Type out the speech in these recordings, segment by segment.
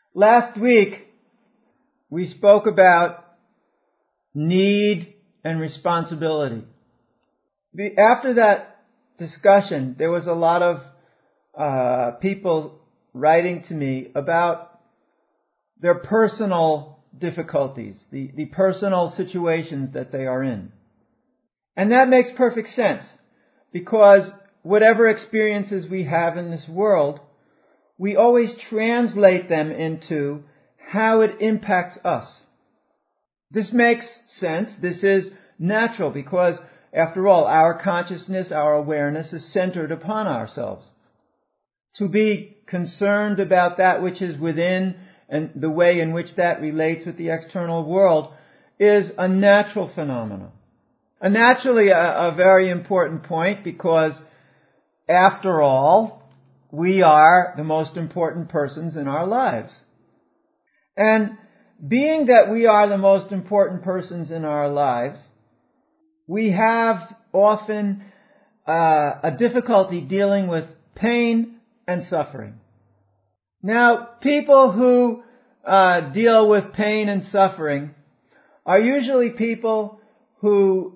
Last week, we spoke about need and responsibility. After that discussion, there was a lot of people writing to me about their personal difficulties, the personal situations that they are in. And that makes perfect sense, because whatever experiences we have in this world, we always translate them into how it impacts us. This makes sense. This is natural because, after all, our consciousness, our awareness is centered upon ourselves. To be concerned about that which is within and the way in which that relates with the external world is a natural phenomenon. And naturally a very important point, because, after all, we are the most important persons in our lives. And being that we are the most important persons in our lives, we have often a difficulty dealing with pain and suffering. Now, people who deal with pain and suffering are usually people who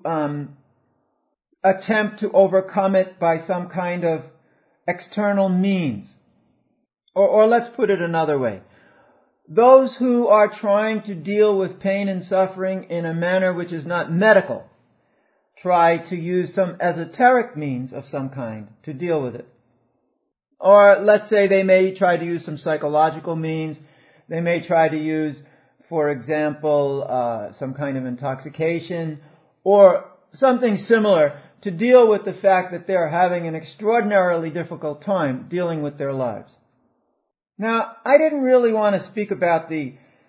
attempt to overcome it by some kind of external means. Or let's put it another way. Those who are trying to deal with pain and suffering in a manner which is not medical try to use some esoteric means of some kind to deal with it. Or let's say they may try to use some psychological means. They may try to use, for example, some kind of intoxication or something similar to deal with the fact that they're having an extraordinarily difficult time dealing with their lives. Now, I didn't really want to speak about the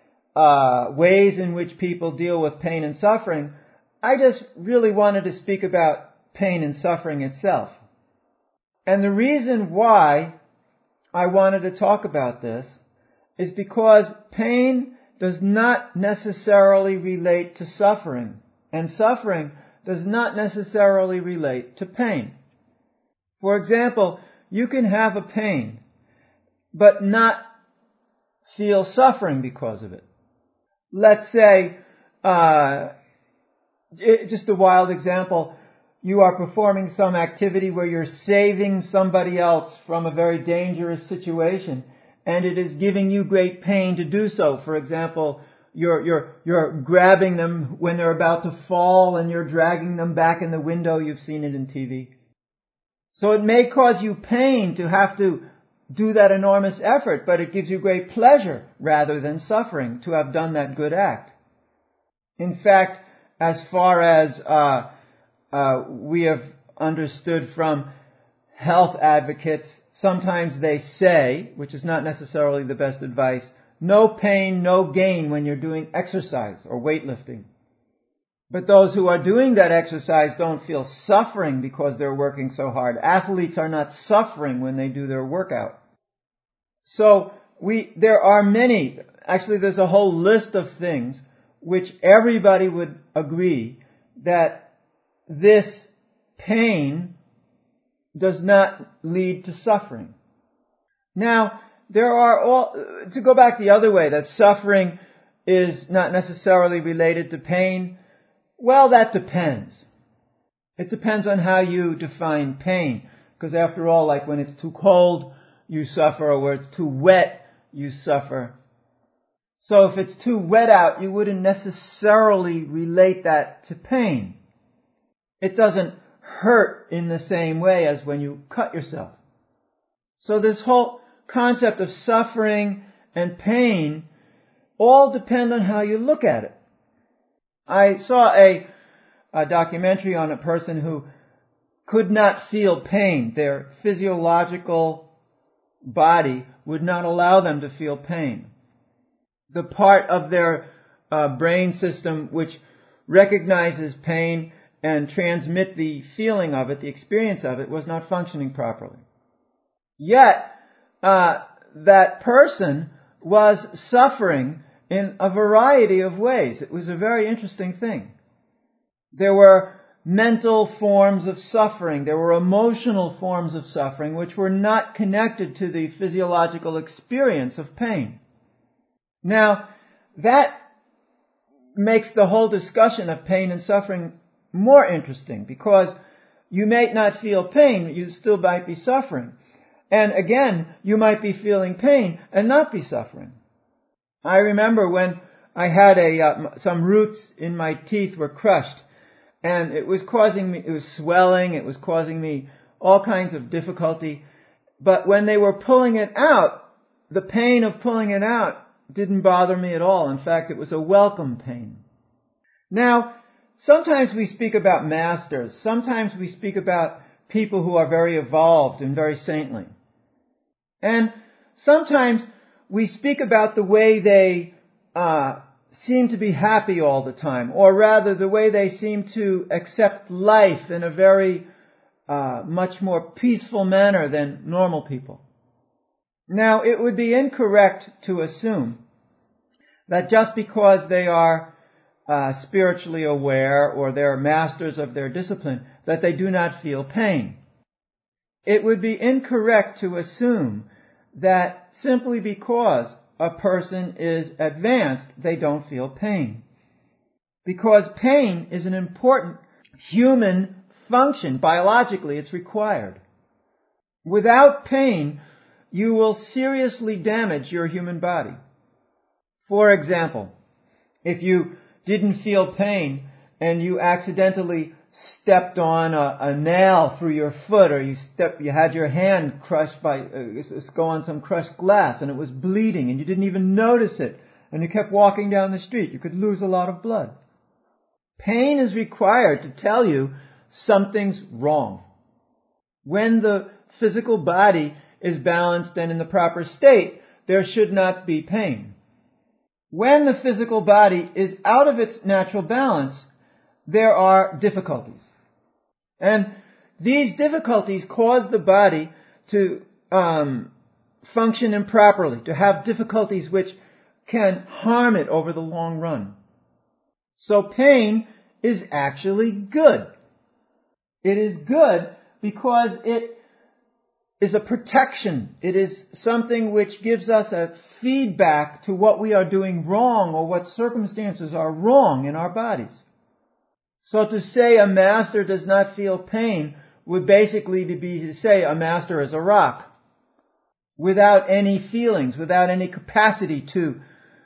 ways in which people deal with pain and suffering. I just really wanted to speak about pain and suffering itself. And the reason why I wanted to talk about this is because pain does not necessarily relate to suffering, and suffering does not necessarily relate to pain. For example, you can have a pain, but not feel suffering because of it. Let's say, just a wild example, you are performing some activity where you're saving somebody else from a very dangerous situation, and it is giving you great pain to do so. For example, you're grabbing them when they're about to fall and you're dragging them back in the window. You've seen it in TV. So it may cause you pain to have to do that enormous effort, but it gives you great pleasure rather than suffering to have done that good act. In fact, as far as we have understood from health advocates, sometimes they say, which is not necessarily the best advice, no pain, no gain when you're doing exercise or weightlifting. But those who are doing that exercise don't feel suffering because they're working so hard. Athletes are not suffering when they do their workout. So there are many, actually there's a whole list of things which everybody would agree that this pain does not lead to suffering. Now, to go back the other way, that suffering is not necessarily related to pain, well, that depends. It depends on how you define pain. Because after all, like when it's too cold, you suffer, or where it's too wet, you suffer. So if it's too wet out, you wouldn't necessarily relate that to pain. It doesn't hurt in the same way as when you cut yourself. So this whole concept of suffering and pain all depend on how you look at it. I saw a documentary on a person who could not feel pain. Their physiological body would not allow them to feel pain. The part of their brain system which recognizes pain and transmit the feeling of it, the experience of it, was not functioning properly. Yet, that person was suffering in a variety of ways. It was a very interesting thing. There were mental forms of suffering. There were emotional forms of suffering which were not connected to the physiological experience of pain. Now, that makes the whole discussion of pain and suffering more interesting, because you may not feel pain, you still might be suffering. And again, you might be feeling pain and not be suffering. I remember when I had some roots in my teeth were crushed, and it was swelling, it was causing me all kinds of difficulty. But when they were pulling it out, the pain of pulling it out didn't bother me at all. In fact, it was a welcome pain. Now, sometimes we speak about masters. Sometimes we speak about people who are very evolved and very saintly. And sometimes we speak about the way they seem to be happy all the time, or rather the way they seem to accept life in a very much more peaceful manner than normal people. Now, it would be incorrect to assume that just because they are spiritually aware or they're masters of their discipline, that they do not feel pain. It would be incorrect to assume that simply because a person is advanced, they don't feel pain. Because pain is an important human function. Biologically, it's required. Without pain, you will seriously damage your human body. For example, if you didn't feel pain and you accidentally stepped on a nail through your foot, or you had your hand crushed go on some crushed glass and it was bleeding and you didn't even notice it, and you kept walking down the street, you could lose a lot of blood. Pain is required to tell you something's wrong. When the physical body is balanced and in the proper state, there should not be pain. When the physical body is out of its natural balance, there are difficulties. And these difficulties cause the body to function improperly, to have difficulties which can harm it over the long run. So pain is actually good. It is good because it is a protection. It is something which gives us a feedback to what we are doing wrong or what circumstances are wrong in our bodies. So to say a master does not feel pain would basically be to say a master is a rock, without any feelings, without any capacity to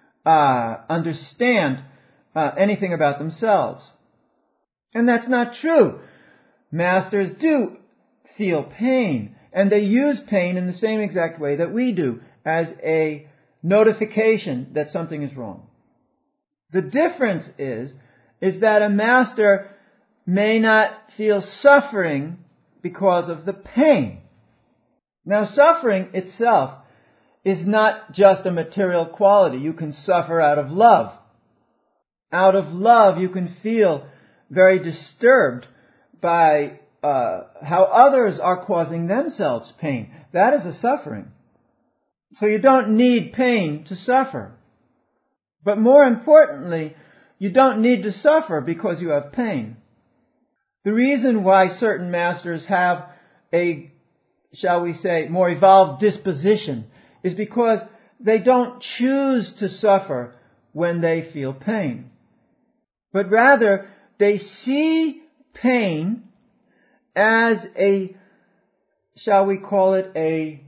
understand anything about themselves. And that's not true. Masters do feel pain, and they use pain in the same exact way that we do, as a notification that something is wrong. The difference is that a master may not feel suffering because of the pain. Now, suffering itself is not just a material quality. You can suffer out of love. Out of love, you can feel very disturbed by how others are causing themselves pain. That is a suffering. So you don't need pain to suffer. But more importantly, you don't need to suffer because you have pain. The reason why certain masters have a, shall we say, more evolved disposition is because they don't choose to suffer when they feel pain. But rather, they see pain as a, shall we call it, a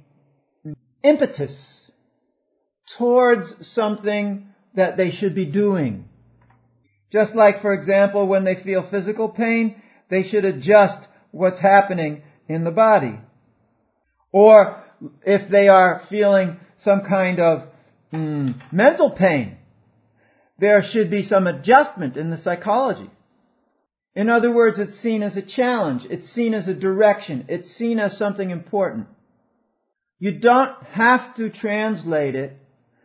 impetus towards something that they should be doing. Just like, for example, when they feel physical pain, they should adjust what's happening in the body. Or if they are feeling some kind of mental pain, there should be some adjustment in the psychology. In other words, it's seen as a challenge. It's seen as a direction. It's seen as something important. You don't have to translate it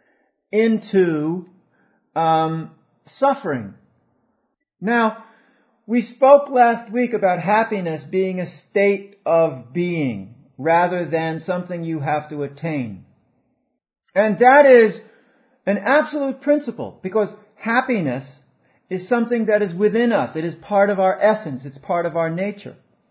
into suffering. Now, we spoke last week about happiness being a state of being rather than something you have to attain. And that is an absolute principle, because happiness is something that is within us. It is part of our essence. It's part of our nature.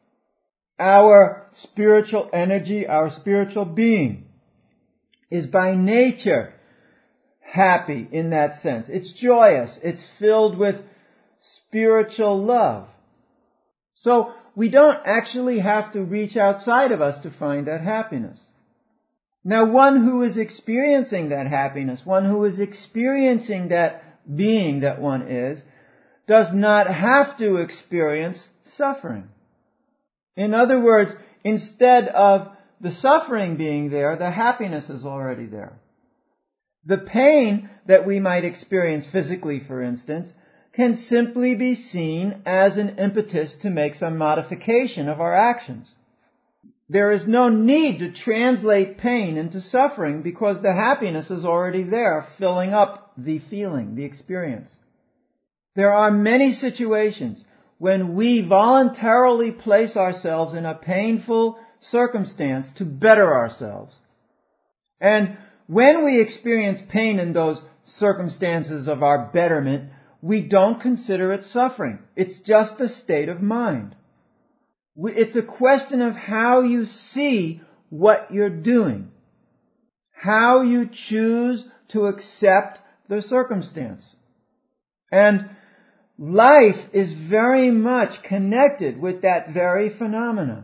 Our spiritual energy, our spiritual being is by nature happy in that sense. It's joyous. It's filled with spiritual love. So we don't actually have to reach outside of us to find that happiness. Now, one who is experiencing that happiness, one who is experiencing that being that one is, does not have to experience suffering. In other words, instead of the suffering being there, the happiness is already there. The pain that we might experience physically, for instance, can simply be seen as an impetus to make some modification of our actions. There is no need to translate pain into suffering because the happiness is already there, filling up the feeling, the experience. There are many situations when we voluntarily place ourselves in a painful circumstance to better ourselves. And when we experience pain in those circumstances of our betterment, we don't consider it suffering. It's just a state of mind. It's a question of how you see what you're doing, how you choose to accept the circumstance. And life is very much connected with that very phenomena.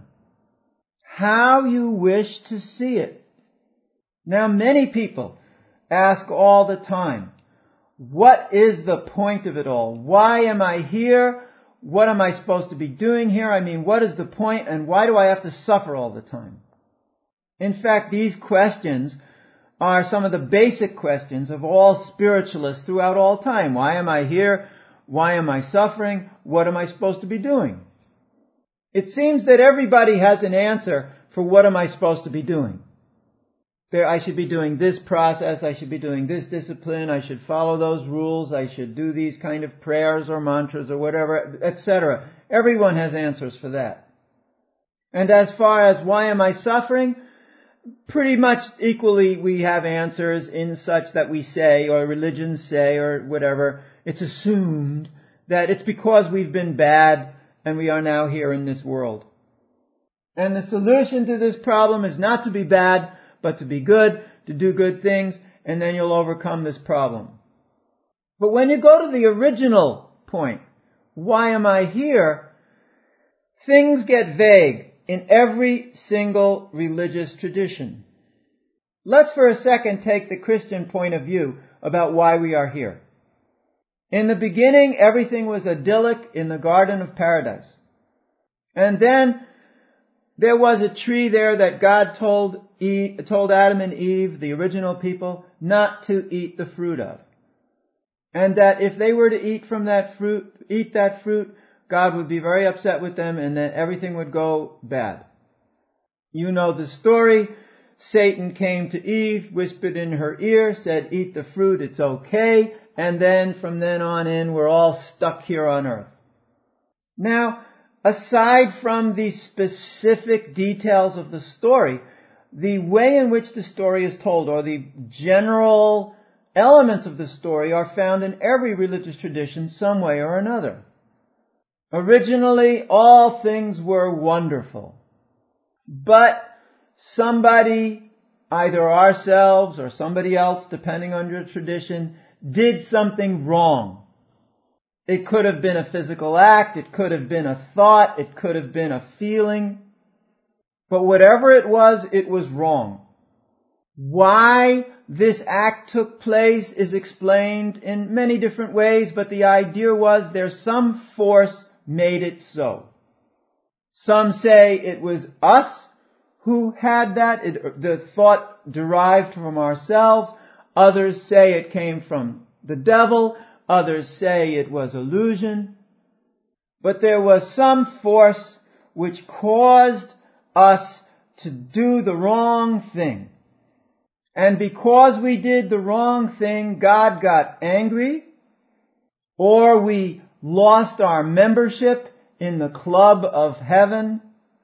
How you wish to see it. Now, many people ask all the time, what is the point of it all? Why am I here? What am I supposed to be doing here? I mean, what is the point, and why do I have to suffer all the time? In fact, these questions are some of the basic questions of all spiritualists throughout all time. Why am I here? Why am I suffering? What am I supposed to be doing? It seems that everybody has an answer for what am I supposed to be doing. I should be doing this process, I should be doing this discipline, I should follow those rules, I should do these kind of prayers or mantras or whatever, etc. Everyone has answers for that. And as far as why am I suffering, pretty much equally we have answers in such that we say, or religions say, or whatever, it's assumed that it's because we've been bad and we are now here in this world. And the solution to this problem is not to be bad, but to be good, to do good things, and then you'll overcome this problem. But when you go to the original point, why am I here? Things get vague in every single religious tradition. Let's for a second take the Christian point of view about why we are here. In the beginning, everything was idyllic in the Garden of Paradise. And then there was a tree there that God told Adam and Eve, the original people, not to eat the fruit of. And that if they were to eat that fruit, God would be very upset with them and that everything would go bad. You know the story. Satan came to Eve, whispered in her ear, said, eat the fruit, it's okay. And then from then on in, we're all stuck here on earth. Now, aside from the specific details of the story, the way in which the story is told, or the general elements of the story, are found in every religious tradition some way or another. Originally, all things were wonderful. But somebody, either ourselves or somebody else, depending on your tradition, did something wrong. It could have been a physical act, it could have been a thought, it could have been a feeling. But whatever it was wrong. Why this act took place is explained in many different ways, but the idea was there's some force made it so. Some say it was us who had that, the thought derived from ourselves. Others say it came from the devil. Others say it was illusion. But there was some force which caused us to do the wrong thing. And because we did the wrong thing, God got angry, or we lost our membership in the club of heaven,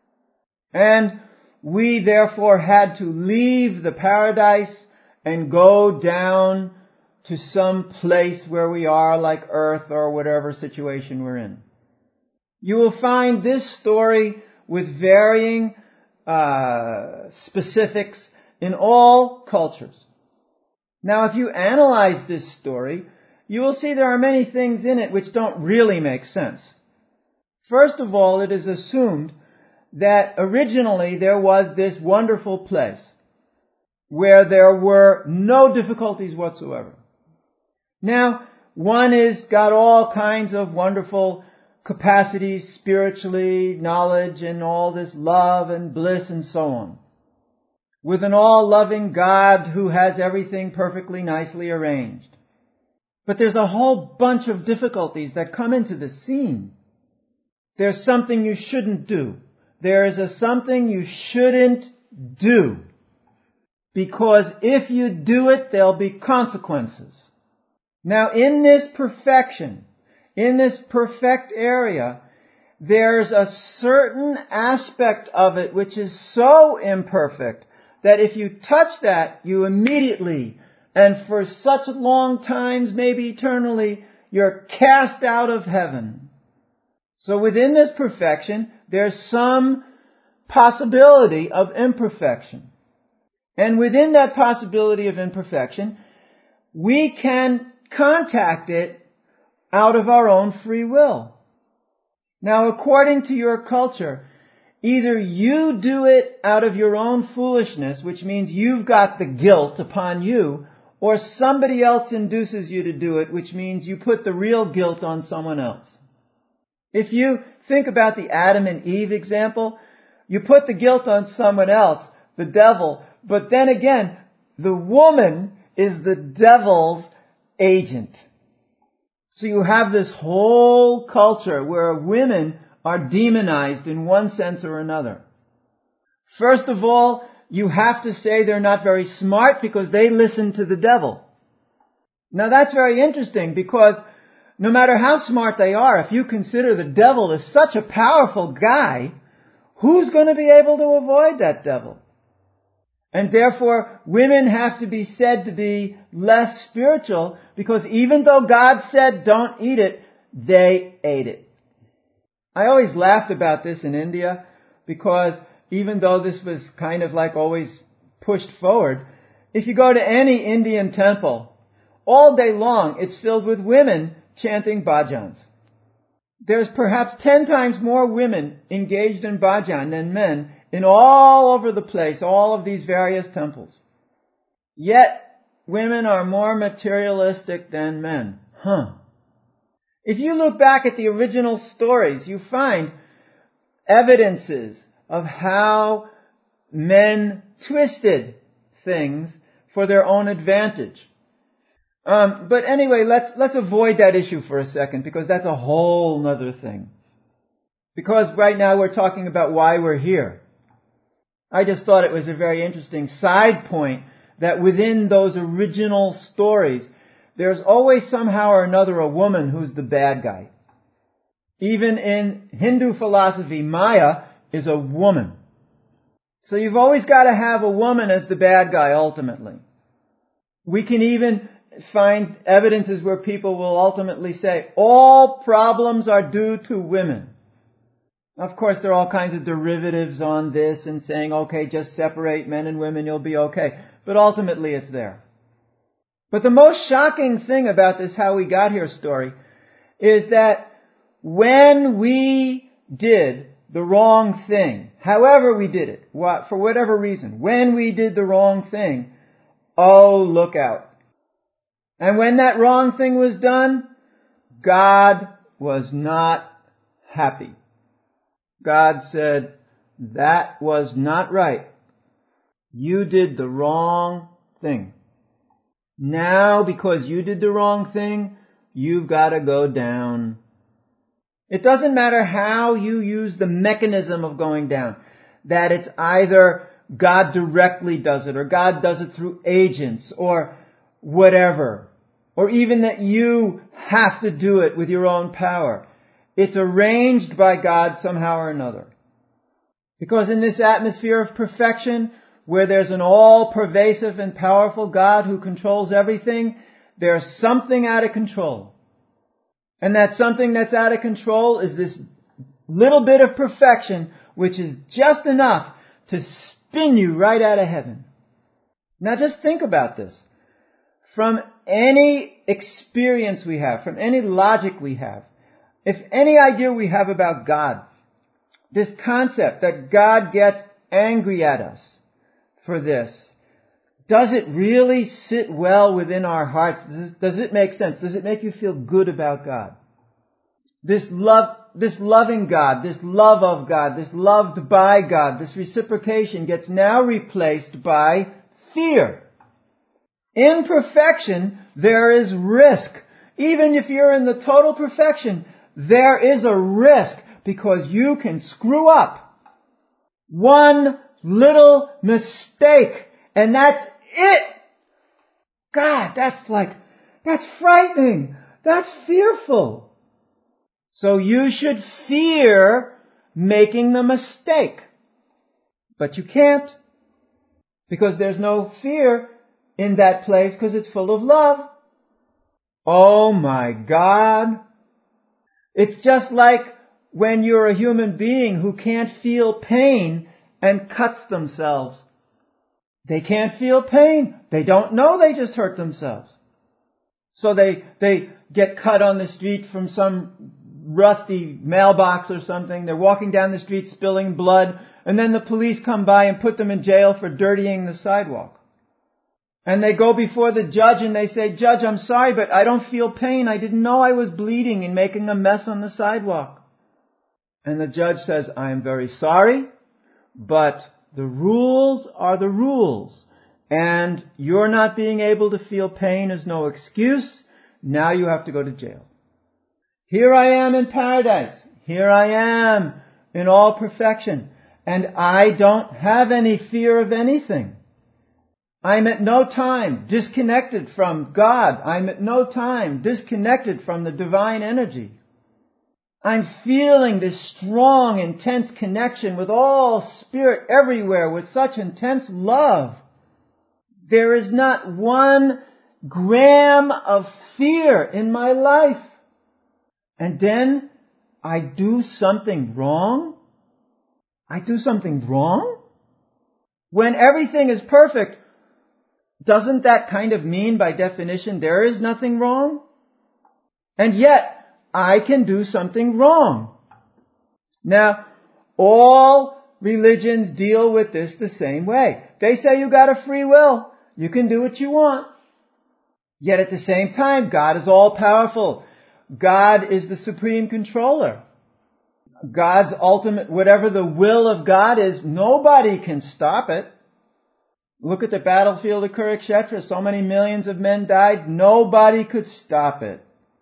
and we therefore had to leave the paradise and go down to some place where we are, like earth or whatever situation we're in. You will find this story with varying specifics in all cultures. Now, if you analyze this story, you will see there are many things in it which don't really make sense. First of all, it is assumed that originally there was this wonderful place where there were no difficulties whatsoever. Now, one is got all kinds of wonderful capacities spiritually, knowledge, and all this love and bliss and so on, with an all-loving God who has everything perfectly nicely arranged. But there's a whole bunch of difficulties that come into the scene. There's something you shouldn't do. There is something you shouldn't do. Because if you do it, there'll be consequences. Now, in this perfection, in this perfect area, there's a certain aspect of it which is so imperfect that if you touch that, you immediately, and for such long times, maybe eternally, you're cast out of heaven. So within this perfection, there's some possibility of imperfection. And within that possibility of imperfection, we can contact it out of our own free will. Now, according to your culture, either you do it out of your own foolishness, which means you've got the guilt upon you, or somebody else induces you to do it, which means you put the real guilt on someone else. If you think about the Adam and Eve example, you put the guilt on someone else, the devil, but then again, the woman is the devil's agent. So you have this whole culture where women are demonized in one sense or another. First of all, you have to say they're not very smart because they listen to the devil. Now that's very interesting because no matter how smart they are, if you consider the devil as such a powerful guy, who's going to be able to avoid that devil? And therefore, women have to be said to be less spiritual because even though God said don't eat it, they ate it. I always laughed about this in India because even though this was kind of like always pushed forward, if you go to any Indian temple, all day long it's filled with women chanting bhajans. There's perhaps 10 times more women engaged in bhajan than men in all over the place, all of these various temples. Yet, women are more materialistic than men. If you look back at the original stories, you find evidences of how men twisted things for their own advantage. But anyway, let's avoid that issue for a second because that's a whole nother thing. Because right now we're talking about why we're here. I just thought it was a very interesting side point that within those original stories, there's always somehow or another a woman who's the bad guy. Even in Hindu philosophy, Maya is a woman. So you've always got to have a woman as the bad guy ultimately. We can even find evidences where people will ultimately say, all problems are due to women. Of course, there are all kinds of derivatives on this and saying, okay, just separate men and women, you'll be okay. But ultimately it's there. But the most shocking thing about this how we got here story is that when we did the wrong thing, however we did it, for whatever reason, when we did the wrong thing, oh, look out. And when that wrong thing was done, God was not happy. God said, that was not right. You did the wrong thing. Now, because you did the wrong thing, you've got to go down. It doesn't matter how you use the mechanism of going down. That it's either God directly does it, or God does it through agents, or whatever. Or even that you have to do it with your own power. It's arranged by God somehow or another. Because in this atmosphere of perfection, where there's an all-pervasive and powerful God who controls everything, there's something out of control. And that something that's out of control is this little bit of perfection, which is just enough to spin you right out of heaven. Now just think about this. from any experience we have, from any logic we have, if any idea we have about God, this concept that God gets angry at us for this, does it really sit well within our hearts? Does it make sense? Does it make you feel good about God? This loving God, this love of God, this loved by God, this reciprocation gets now replaced by fear. In perfection, there is risk. Even if you're in the total perfection, there is a risk because you can screw up. One little mistake and that's it. God, that's frightening. That's fearful. So you should fear making the mistake. But you can't. Because there's no fear in that place because it's full of love. Oh my God. It's just like when you're a human being who can't feel pain and cuts themselves. They can't feel pain. They don't know they just hurt themselves. So they get cut on the street from some rusty mailbox or something. They're walking down the street spilling blood, and then the police come by and put them in jail for dirtying the sidewalk. And they go before the judge and they say, "Judge, I'm sorry, but I don't feel pain. I didn't know I was bleeding and making a mess on the sidewalk." And the judge says, "I am very sorry, but the rules are the rules. And you're not being able to feel pain is no excuse. Now you have to go to jail." Here I am in paradise. Here I am in all perfection. And I don't have any fear of anything. I'm at no time disconnected from God. I'm at no time disconnected from the divine energy. I'm feeling this strong, intense connection with all spirit everywhere with such intense love. There is not 1 gram of fear in my life. And then I do something wrong? I do something wrong? When everything is perfect, doesn't that kind of mean by definition there is nothing wrong? And yet, I can do something wrong. Now, all religions deal with this the same way. They say you got a free will. You can do what you want. Yet at the same time, God is all powerful. God is the supreme controller. God's ultimate, whatever the will of God is, nobody can stop it. Look at the battlefield of Kurukshetra. So many millions of men died. Nobody could stop it.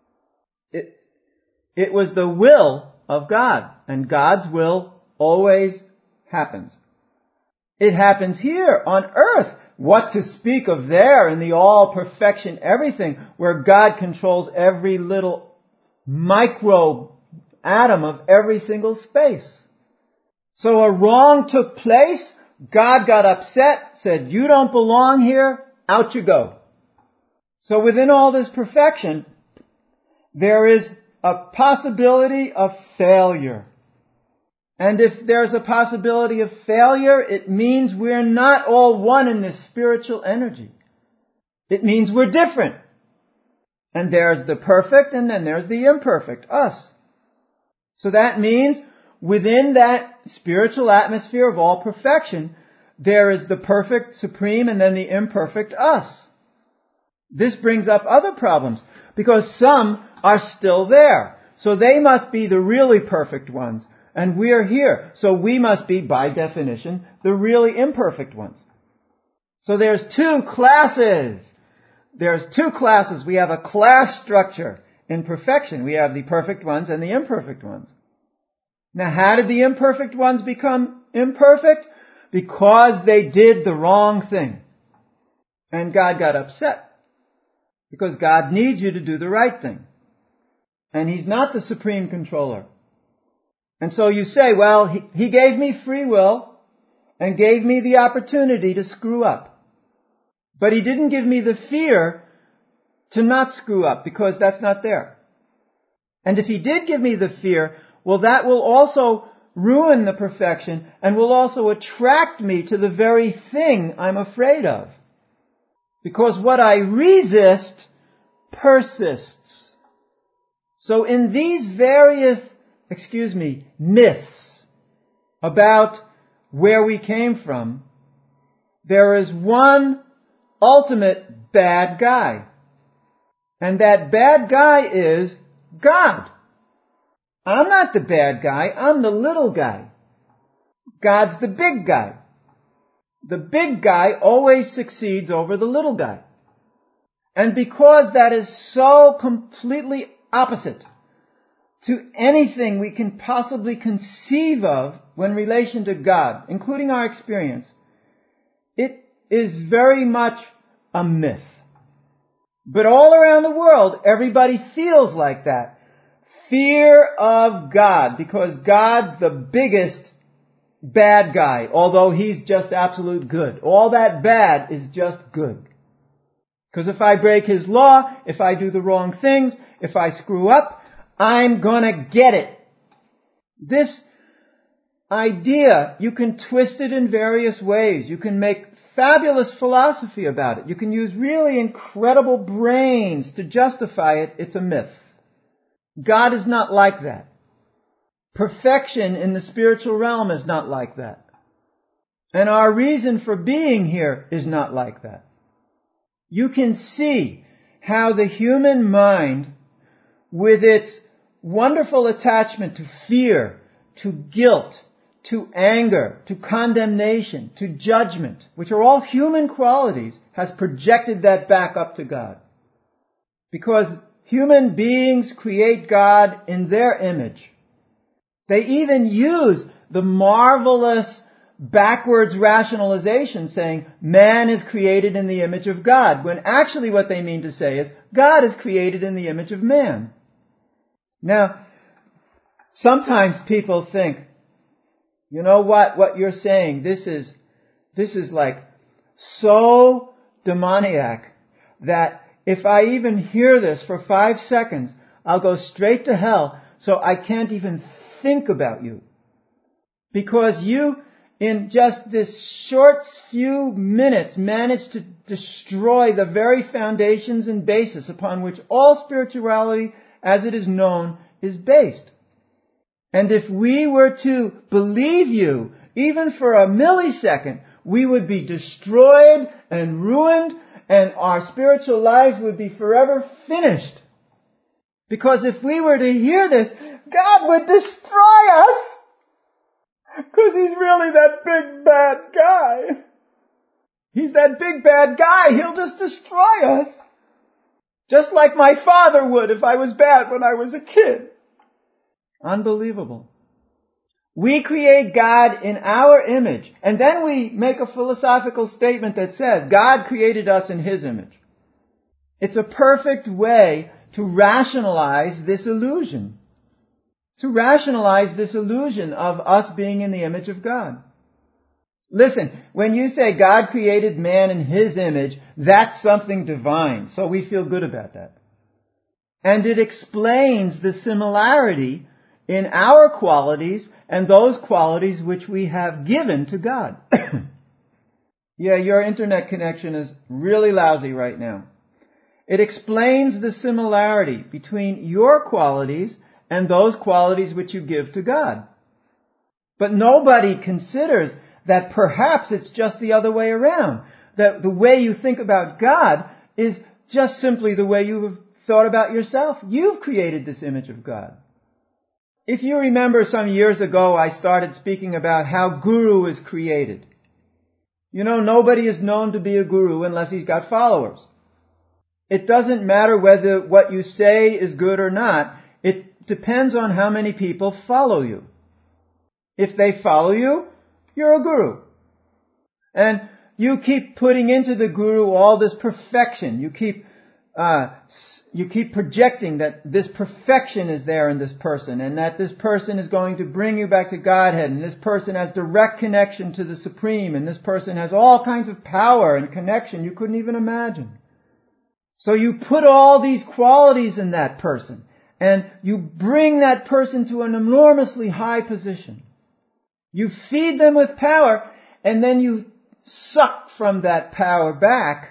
It was the will of God. And God's will always happens. It happens here on earth. What to speak of there in the all perfection everything, where God controls every little micro atom of every single space. So a wrong took place. God got upset, said, "You don't belong here, out you go." So within all this perfection, there is a possibility of failure. And if there's a possibility of failure, it means we're not all one in this spiritual energy. It means we're different. And there's the perfect and then there's the imperfect, us. So that means within that spiritual atmosphere of all perfection, there is the perfect, supreme, and then the imperfect, us. This brings up other problems because some are still there. So they must be the really perfect ones. And we're here. So we must be, by definition, the really imperfect ones. So there's 2 classes. There's 2 classes. We have a class structure in perfection. We have the perfect ones and the imperfect ones. Now, how did the imperfect ones become imperfect? Because they did the wrong thing. And God got upset. Because God needs you to do the right thing. And He's not the supreme controller. And so you say, well, he gave me free will and gave me the opportunity to screw up. But He didn't give me the fear to not screw up because that's not there. And if He did give me the fear, well, that will also ruin the perfection and will also attract me to the very thing I'm afraid of. Because what I resist persists. So in these various, myths about where we came from, there is one ultimate bad guy. And that bad guy is God. I'm not the bad guy, I'm the little guy. God's the big guy. The big guy always succeeds over the little guy. And because that is so completely opposite to anything we can possibly conceive of when relation to God, including our experience, it is very much a myth. But all around the world, everybody feels like that. Fear of God, because God's the biggest bad guy, although He's just absolute good. All that bad is just good. Because if I break His law, if I do the wrong things, if I screw up, I'm gonna get it. This idea, you can twist it in various ways. You can make fabulous philosophy about it. You can use really incredible brains to justify it. It's a myth. God is not like that. Perfection in the spiritual realm is not like that. And our reason for being here is not like that. You can see how the human mind, with its wonderful attachment to fear, to guilt, to anger, to condemnation, to judgment, which are all human qualities, has projected that back up to God. Because human beings create God in their image. They even use the marvelous backwards rationalization saying man is created in the image of God, when actually what they mean to say is God is created in the image of man. Now, sometimes people think, you know what you're saying, this is like so demoniac that if I even hear this for 5 seconds, I'll go straight to hell, so I can't even think about you. Because you, in just this short few minutes, managed to destroy the very foundations and basis upon which all spirituality, as it is known, is based. And if we were to believe you, even for a millisecond, we would be destroyed and ruined, and our spiritual lives would be forever finished. Because if we were to hear this, God would destroy us! Because He's really that big bad guy. He's that big bad guy. He'll just destroy us. Just like my father would if I was bad when I was a kid. Unbelievable. We create God in our image, and then we make a philosophical statement that says God created us in His image. It's a perfect way to rationalize this illusion. To rationalize this illusion of us being in the image of God. Listen, when you say God created man in His image, that's something divine, so we feel good about that. And it explains the similarity in our qualities and those qualities which we have given to God. Yeah, your internet connection is really lousy right now. It explains the similarity between your qualities and those qualities which you give to God. But nobody considers that perhaps it's just the other way around. That the way you think about God is just simply the way you have thought about yourself. You've created this image of God. If you remember some years ago, I started speaking about how guru is created. You know, nobody is known to be a guru unless he's got followers. It doesn't matter whether what you say is good or not. It depends on how many people follow you. If they follow you, you're a guru. And you keep putting into the guru all this perfection. You keep projecting that this perfection is there in this person, and that this person is going to bring you back to Godhead, and this person has direct connection to the Supreme, and this person has all kinds of power and connection you couldn't even imagine. So you put all these qualities in that person, and you bring that person to an enormously high position. You feed them with power, and then you suck from that power back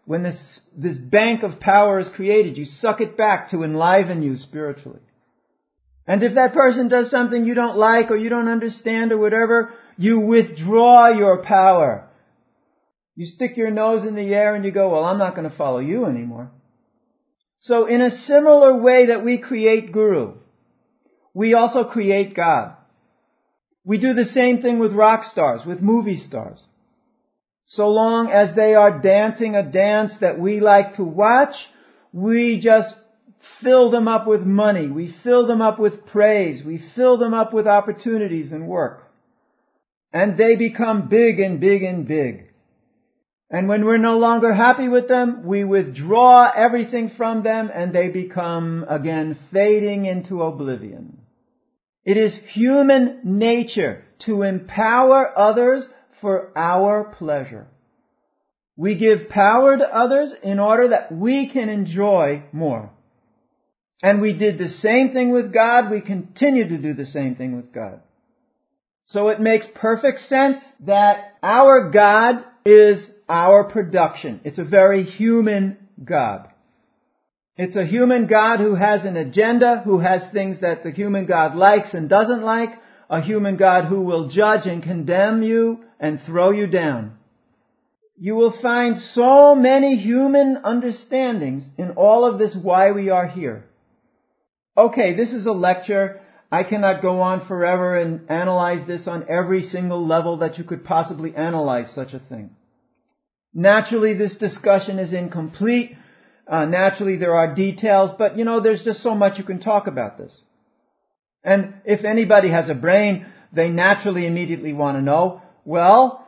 when this bank of power is created, you suck it back to enliven you spiritually. And if that person does something you don't like or you don't understand or whatever, you withdraw your power. You stick your nose in the air and you go, well, I'm not going to follow you anymore. So in a similar way that we create Guru, we also create God. We do the same thing with rock stars, with movie stars. So long as they are dancing a dance that we like to watch, we just fill them up with money. We fill them up with praise. We fill them up with opportunities and work. And they become big and big and big. And when we're no longer happy with them, we withdraw everything from them and they become, again, fading into oblivion. It is human nature to empower others for our pleasure. We give power to others in order that we can enjoy more. And we did the same thing with God. We continue to do the same thing with God. So it makes perfect sense that our God is our production. It's a very human God. It's a human God who has an agenda, who has things that the human God likes and doesn't like, a human God who will judge and condemn you and throw you down. You will find so many human understandings in all of this why we are here. Okay, this is a lecture. I cannot go on forever and analyze this on every single level that you could possibly analyze such a thing. Naturally, this discussion is incomplete. Naturally, there are details, but there's just so much you can talk about this. And if anybody has a brain, they naturally immediately want to know, well,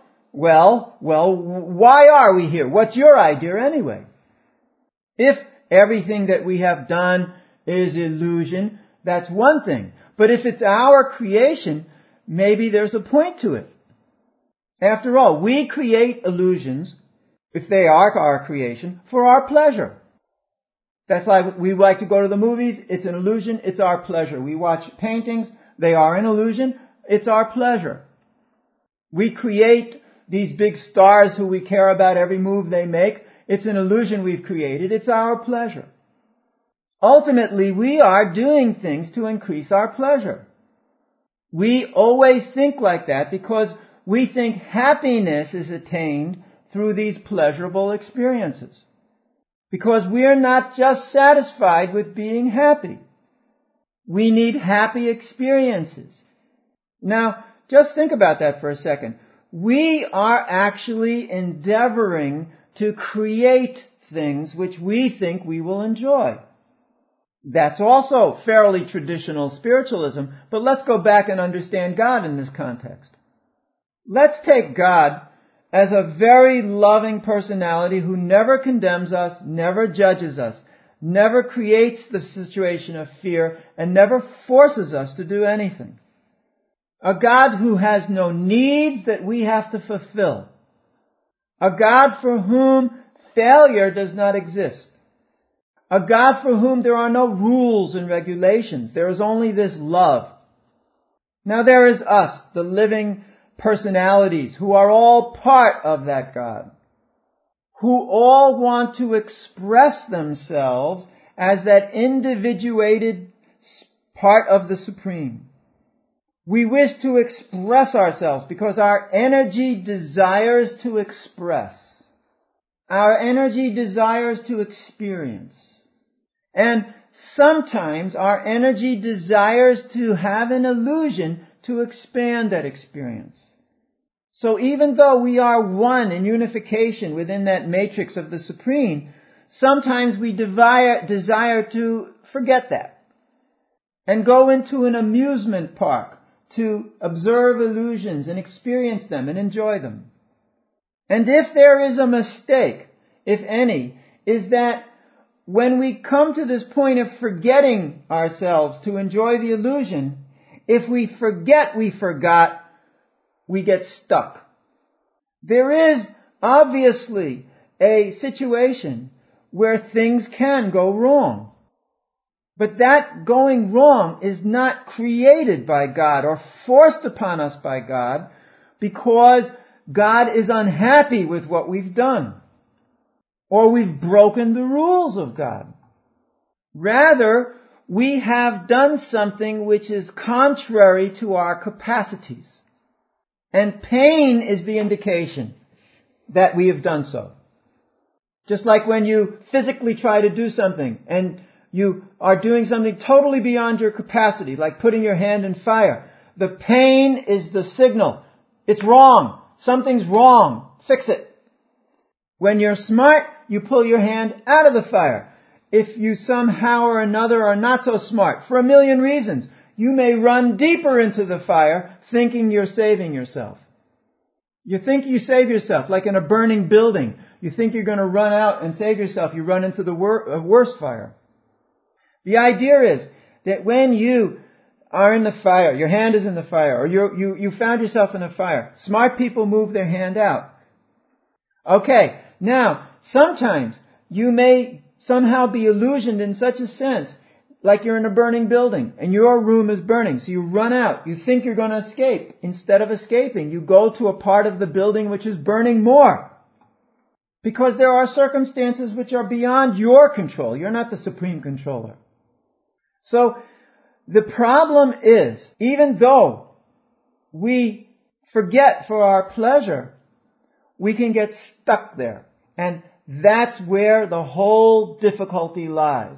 why are we here? What's your idea anyway? If everything that we have done is illusion, that's one thing. But if it's our creation, maybe there's a point to it. After all, we create illusions, if they are our creation, for our pleasure. That's like we like to go to the movies, it's an illusion, it's our pleasure. We watch paintings, they are an illusion, it's our pleasure. We create these big stars who we care about every move they make, it's an illusion we've created, it's our pleasure. Ultimately, we are doing things to increase our pleasure. We always think like that because we think happiness is attained through these pleasurable experiences. Because we're not just satisfied with being happy. We need happy experiences. Now, just think about that for a second. We are actually endeavoring to create things which we think we will enjoy. That's also fairly traditional spiritualism, but let's go back and understand God in this context. Let's take God as a very loving personality who never condemns us, never judges us, never creates the situation of fear, and never forces us to do anything. A God who has no needs that we have to fulfill. A God for whom failure does not exist. A God for whom there are no rules and regulations. There is only this love. Now there is us, the living personalities, who are all part of that God. Who all want to express themselves as that individuated part of the Supreme. We wish to express ourselves because our energy desires to express. Our energy desires to experience. And sometimes our energy desires to have an illusion to expand that experience. So even though we are one in unification within that matrix of the Supreme, sometimes we desire to forget that and go into an amusement park to observe illusions and experience them and enjoy them. And if there is a mistake, if any, is that when we come to this point of forgetting ourselves to enjoy the illusion, if we forget we forgot, we get stuck. There is obviously a situation where things can go wrong. But that going wrong is not created by God or forced upon us by God because God is unhappy with what we've done. or we've broken the rules of God. Rather, we have done something which is contrary to our capacities. And pain is the indication that we have done so. Just like when you physically try to do something and you are doing something totally beyond your capacity, like putting your hand in fire. The pain is the signal. It's wrong. Something's wrong. Fix it. When you're smart, you pull your hand out of the fire. If you somehow or another are not so smart, for a million reasons, you may run deeper into the fire thinking you're saving yourself. You think you save yourself, like in a burning building. You think you're going to run out and save yourself. You run into the worst fire. The idea is that when you are in the fire, your hand is in the fire, or you found yourself in a fire, smart people move their hand out. Okay, now, sometimes you may somehow be illusioned in such a sense, like you're in a burning building and your room is burning, so you run out. You think you're going to escape. Instead of escaping, you go to a part of the building which is burning more. Because there are circumstances which are beyond your control. You're not the supreme controller. So, the problem is, even though we forget for our pleasure, we can get stuck there. And that's where the whole difficulty lies.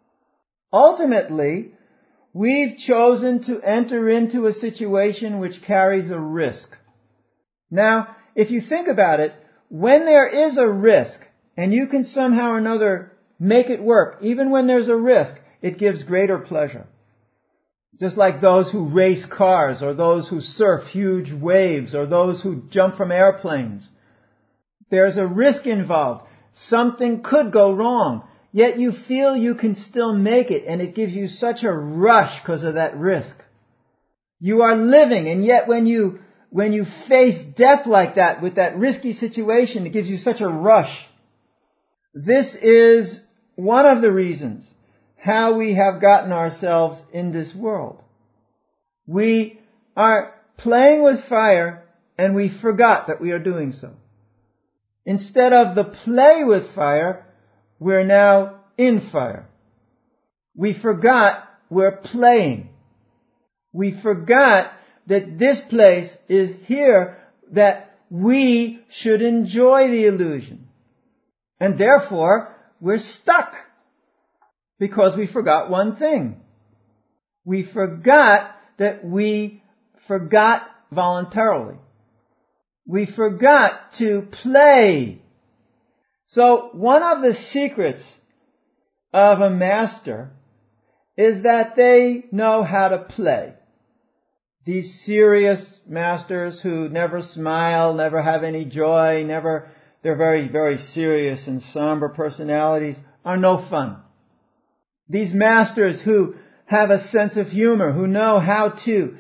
Ultimately, we've chosen to enter into a situation which carries a risk. Now, if you think about it, when there is a risk, and you can somehow or another make it work, even when there's a risk, it gives greater pleasure. Just like those who race cars, or those who surf huge waves, or those who jump from airplanes. There's a risk involved. Something could go wrong. Yet you feel you can still make it, and it gives you such a rush because of that risk. You are living, and yet when you face death like that, with that risky situation, it gives you such a rush. This is one of the reasons how we have gotten ourselves in this world. We are playing with fire, and we forgot that we are doing so. Instead of the play with fire, we're now in fire. We forgot we're playing. We forgot that this place is here, that we should enjoy the illusion. And therefore, we're stuck. Because we forgot one thing. We forgot that we forgot voluntarily. We forgot to play. So one of the secrets of a master is that they know how to play. These serious masters who never smile, never have any joy, they're very, very serious and somber personalities, are no fun. These masters who have a sense of humor, who know how to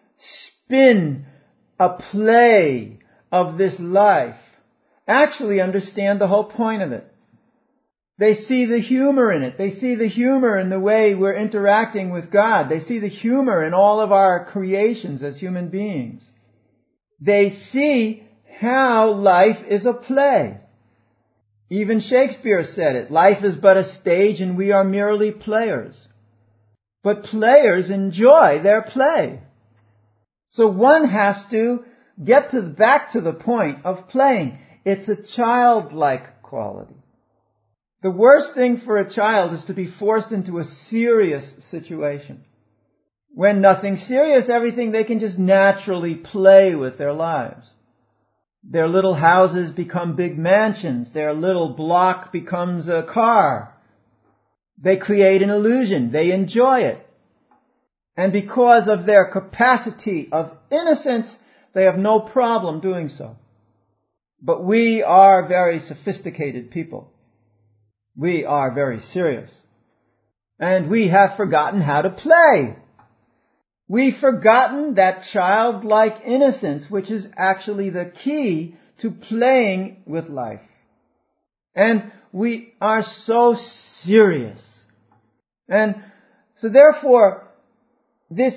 spin a play of this life, actually understand the whole point of it. They see the humor in it. They see the humor in the way we're interacting with God. They see the humor in all of our creations as human beings. They see how life is a play. Even Shakespeare said it. Life is but a stage and we are merely players. But players enjoy their play. So one has to get back to the point of playing. It's a childlike quality. The worst thing for a child is to be forced into a serious situation. When nothing's serious, everything, they can just naturally play with their lives. Their little houses become big mansions. Their little block becomes a car. They create an illusion. They enjoy it. And because of their capacity of innocence, they have no problem doing so. But we are very sophisticated people. We are very serious. And we have forgotten how to play. We've forgotten that childlike innocence, which is actually the key to playing with life. And we are so serious. And so therefore, this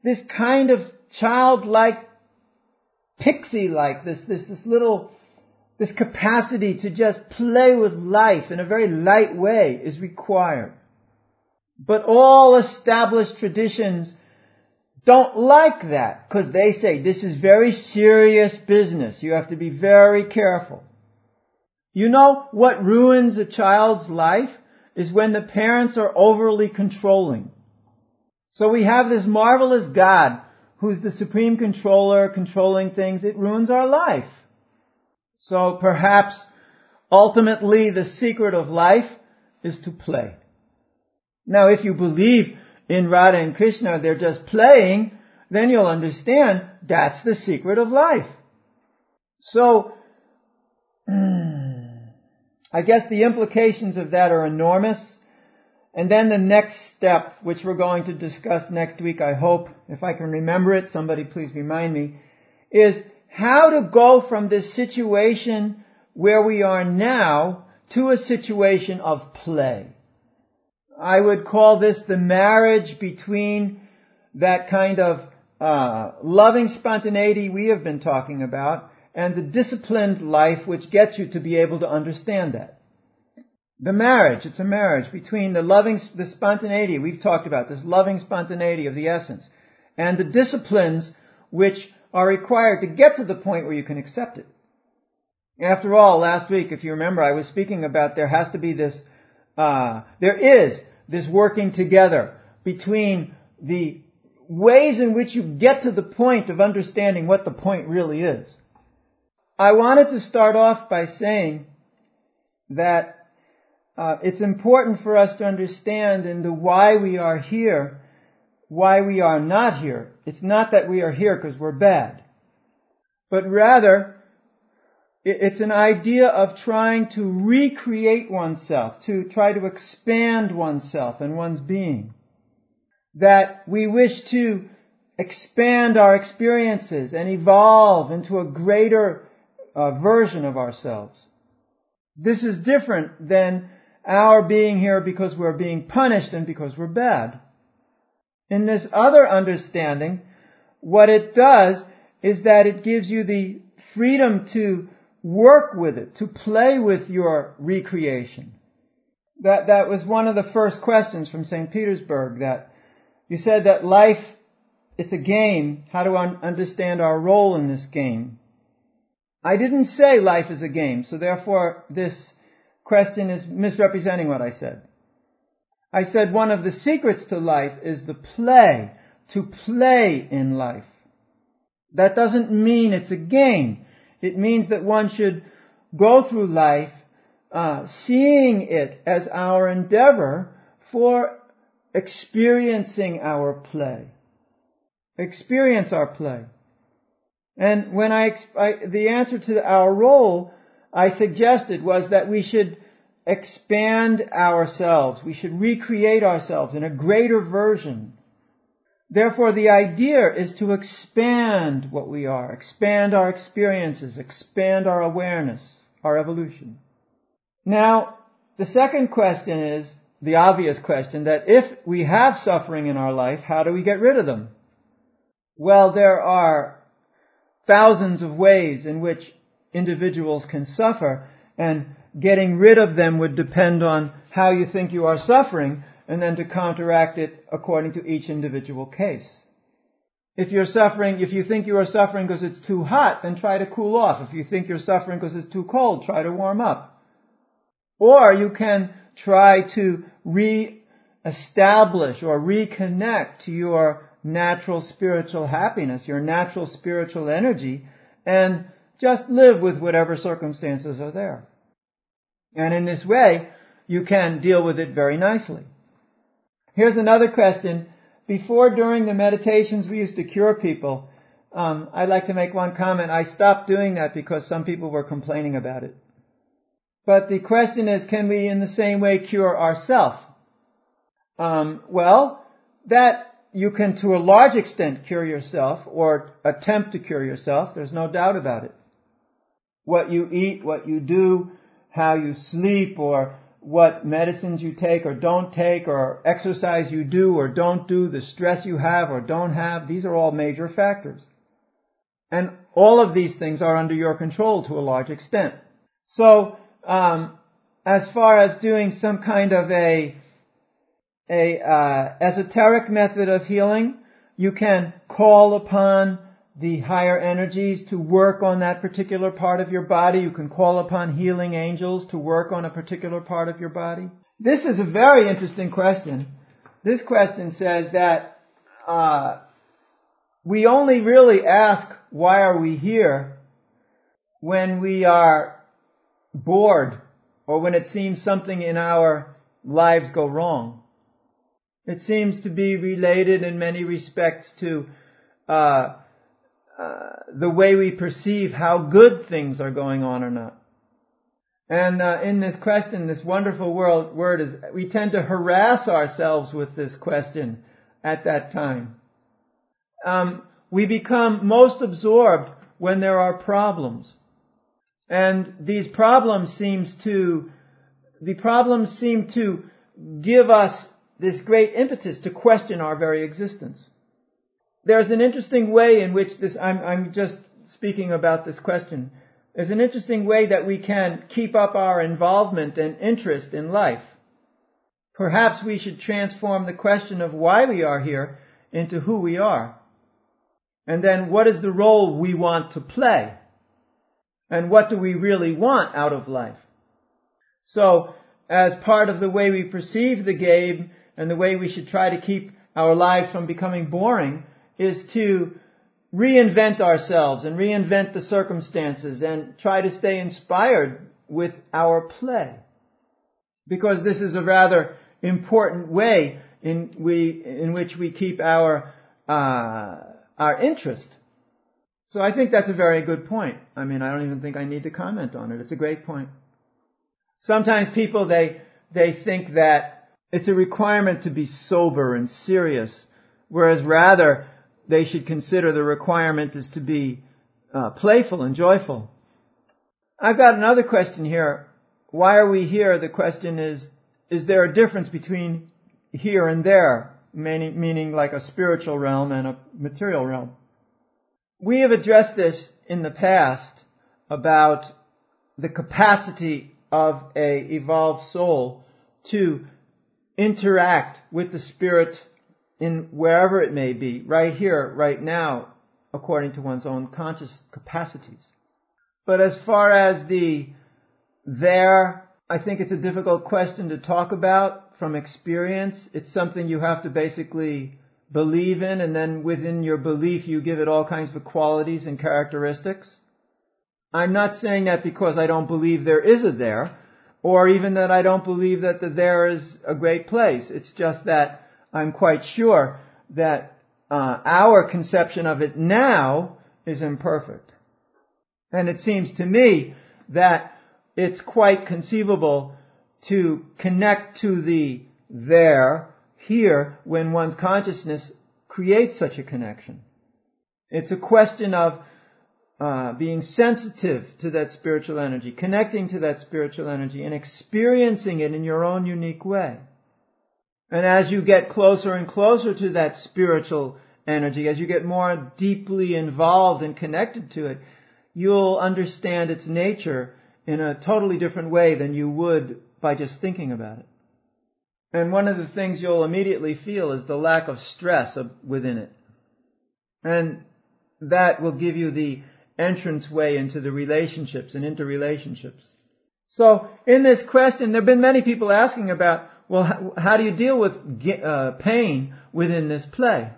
kind of childlike, pixie-like, this little This capacity to just play with life in a very light way is required. But all established traditions don't like that because they say this is very serious business. You have to be very careful. You know what ruins a child's life is when the parents are overly controlling. So we have this marvelous God who's the supreme controller, controlling things. It ruins our life. So perhaps ultimately the secret of life is to play. Now if you believe in Radha and Krishna, they're just playing, then you'll understand that's the secret of life. So, I guess the implications of that are enormous. And then the next step, which we're going to discuss next week, I hope, if I can remember it, somebody please remind me, is how to go from this situation where we are now to a situation of play. I would call this the marriage between that kind of loving spontaneity we have been talking about and the disciplined life which gets you to be able to understand that. The marriage, it's a marriage between the spontaneity we've talked about, this loving spontaneity of the essence, and the disciplines which are required to get to the point where you can accept it. After all, last week, if you remember, I was speaking about there has to be this, there is this working together between the ways in which you get to the point of understanding what the point really is. I wanted to start off by saying that it's important for us to understand in the why we are here, why we are not here. It's not that we are here because we're bad, but rather it's an idea of trying to recreate oneself, to try to expand oneself and one's being. That we wish to expand our experiences and evolve into a greater version of ourselves. This is different than our being here because we're being punished and because we're bad. In this other understanding, what it does is that it gives you the freedom to work with it, to play with your recreation. That was one of the first questions from St. Petersburg, that you said that life, it's a game. How do I understand our role in this game? I didn't say life is a game, so therefore this question is misrepresenting what I said. I said one of the secrets to life is the play, to play in life. That doesn't mean it's a game. It means that one should go through life seeing it as our endeavor for experiencing our play. Experience our play. And when the answer to our role I suggested was that we should expand ourselves. We should recreate ourselves in a greater version. Therefore, the idea is to expand what we are, expand our experiences, expand our awareness, our evolution. Now, the second question is the obvious question, that if we have suffering in our life, how do we get rid of them? Well, there are thousands of ways in which individuals can suffer, and getting rid of them would depend on how you think you are suffering, and then to counteract it according to each individual case. If you think you are suffering because it's too hot, then try to cool off. If you think you're suffering because it's too cold, try to warm up. Or you can try to re-establish or reconnect to your natural spiritual happiness, your natural spiritual energy, and just live with whatever circumstances are there. And in this way, you can deal with it very nicely. Here's another question. Before, during the meditations, we used to cure people. I'd like to make one comment. I stopped doing that because some people were complaining about it. But the question is, can we in the same way cure ourselves? Well, that you can to a large extent cure yourself or attempt to cure yourself. There's no doubt about it. What you eat, what you do, how you sleep, or what medicines you take or don't take, or exercise you do or don't do, the stress you have or don't have, these are all major factors. And all of these things are under your control to a large extent. So, as far as doing some kind of a esoteric method of healing, you can call upon the higher energies to work on that particular part of your body. You can call upon healing angels to work on a particular part of your body. This is a very interesting question. This question says that we only really ask, why are we here, when we are bored or when it seems something in our lives go wrong. It seems to be related in many respects to the way we perceive how good things are going on or not. And in this question, this wonderful word is, we tend to harass ourselves with this question at that time. We become most absorbed when there are problems. And these problems seem to give us this great impetus to question our very existence. There's an interesting way in which I'm just speaking about this question. There's an interesting way that we can keep up our involvement and interest in life. Perhaps we should transform the question of why we are here into who we are. And then what is the role we want to play? And what do we really want out of life? So, as part of the way we perceive the game and the way we should try to keep our lives from becoming boring is to reinvent ourselves and reinvent the circumstances and try to stay inspired with our play. Because this is a rather important way in which we keep our interest. So I think that's a very good point. I mean, I don't even think I need to comment on it. It's a great point. Sometimes people, they think that it's a requirement to be sober and serious, whereas rather they should consider the requirement is to be playful and joyful. I've got another question here. Why are we here? The question is there a difference between here and there, meaning like a spiritual realm and a material realm? We have addressed this in the past about the capacity of an evolved soul to interact with the spirit in wherever it may be, right here, right now, according to one's own conscious capacities. But as far as I think it's a difficult question to talk about from experience. It's something you have to basically believe in, and then within your belief you give it all kinds of qualities and characteristics. I'm not saying that because I don't believe there is a there, or even that I don't believe that the there is a great place. It's just that I'm quite sure that our conception of it now is imperfect. And it seems to me that it's quite conceivable to connect to the there, here, when one's consciousness creates such a connection. It's a question of being sensitive to that spiritual energy, connecting to that spiritual energy, and experiencing it in your own unique way. And as you get closer and closer to that spiritual energy, as you get more deeply involved and connected to it, you'll understand its nature in a totally different way than you would by just thinking about it. And one of the things you'll immediately feel is the lack of stress within it. And that will give you the entrance way into the relationships and interrelationships. So in this question, there have been many people asking about, well, how do you deal with pain within this play?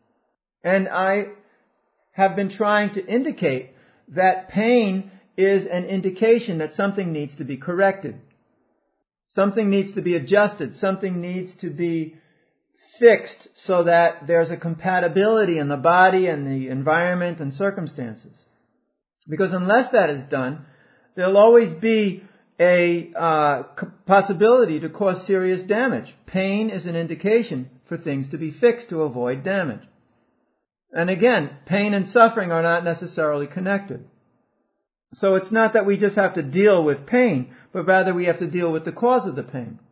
And I have been trying to indicate that pain is an indication that something needs to be corrected. Something needs to be adjusted. Something needs to be fixed so that there's a compatibility in the body and the environment and circumstances. Because unless that is done, there'll always be a possibility to cause serious damage. Pain is an indication for things to be fixed to avoid damage. And again, pain and suffering are not necessarily connected. So it's not that we just have to deal with pain, but rather we have to deal with the cause of the pain.